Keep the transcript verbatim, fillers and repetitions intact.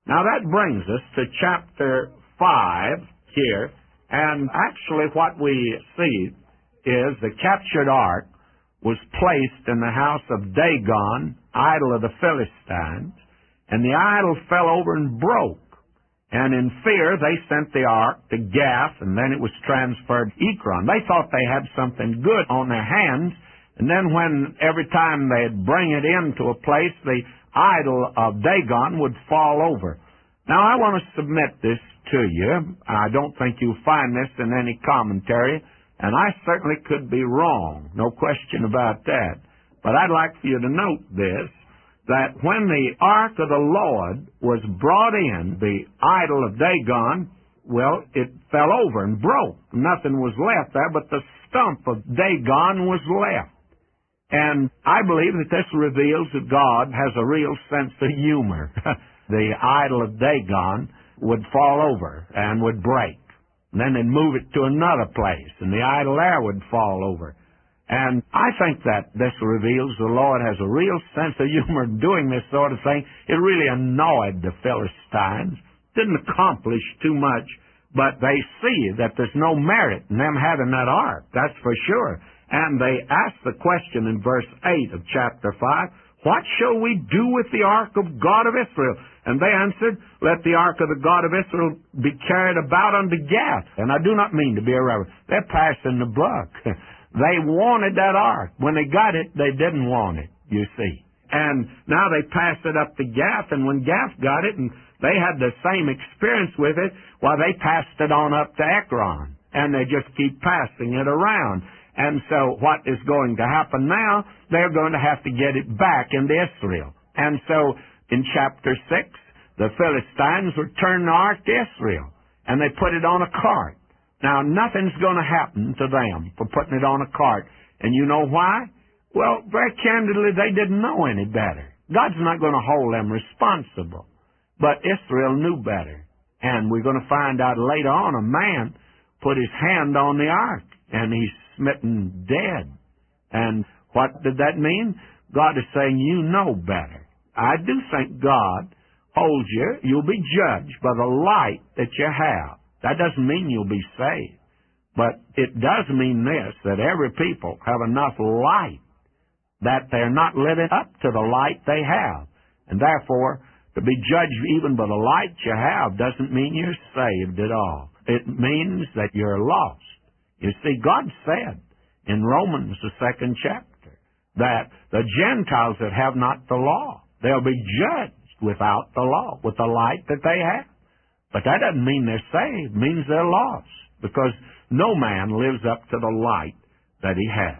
Now that brings us to chapter five here, and actually what we see is the captured ark was placed in the house of Dagon, idol of the Philistines, and the idol fell over and broke. And in fear, they sent the ark to Gath, and then it was transferred to Ekron. They thought they had something good on their hands, and then when every time they'd bring it into a place, the idol of Dagon would fall over. Now, I want to submit this to you. I don't think you'll find this in any commentary, and I certainly could be wrong, no question about that. But I'd like for you to note this, that when the ark of the Lord was brought in, the idol of Dagon, well, it fell over and broke. Nothing was left there, but the stump of Dagon was left. And I believe that this reveals that God has a real sense of humor. The idol of Dagon would fall over and would break. And then they'd move it to another place, and the idol there would fall over. And I think that this reveals the Lord has a real sense of humor doing this sort of thing. It really annoyed the Philistines. Didn't accomplish too much, but they see that there's no merit in them having that ark. That's for sure. And they ask the question in verse eight of chapter five, what shall we do with the ark of God of Israel? And they answered, let the ark of the God of Israel be carried about unto Gath. And I do not mean to be irreverent. They're passing the buck. They wanted that ark. When they got it, they didn't want it, you see. And now they passed it up to Gath, and when Gath got it, and they had the same experience with it, well, they passed it on up to Ekron, and they just keep passing it around. And so what is going to happen now, they're going to have to get it back into Israel. And so in chapter six, the Philistines returned the ark to Israel, and they put it on a cart. Now, nothing's going to happen to them for putting it on a cart. And you know why? Well, very candidly, they didn't know any better. God's not going to hold them responsible. But Israel knew better. And we're going to find out later on a man put his hand on the ark, and he's smitten dead. And what did that mean? God is saying, you know better. I do think God holds you. You'll be judged by the light that you have. That doesn't mean you'll be saved. But it does mean this, that every people have enough light that they're not living up to the light they have. And therefore, to be judged even by the light you have doesn't mean you're saved at all. It means that you're lost. You see, God said in Romans, the second chapter, that the Gentiles that have not the law, they'll be judged without the law, with the light that they have. But that doesn't mean they're saved. It means they're lost, because no man lives up to the light that he has.